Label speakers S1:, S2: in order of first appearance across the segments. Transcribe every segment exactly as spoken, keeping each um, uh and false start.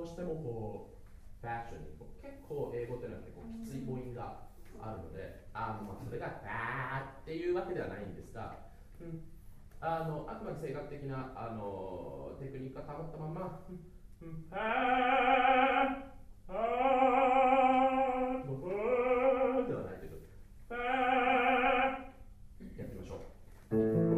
S1: うしてもこうファッションにこう結構英語っていうのは結構きつい母音があるので、あのまあそれがバーっていうわけではないんですが、うん、あのあくまで性格的なあのテクニックが保ったまま、うんうん、あーあーブーではないけど、あーやってみましょう。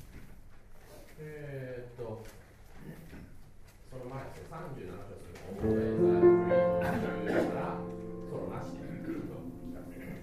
S1: えーっと、その前ですね、さんじゅうなな小節の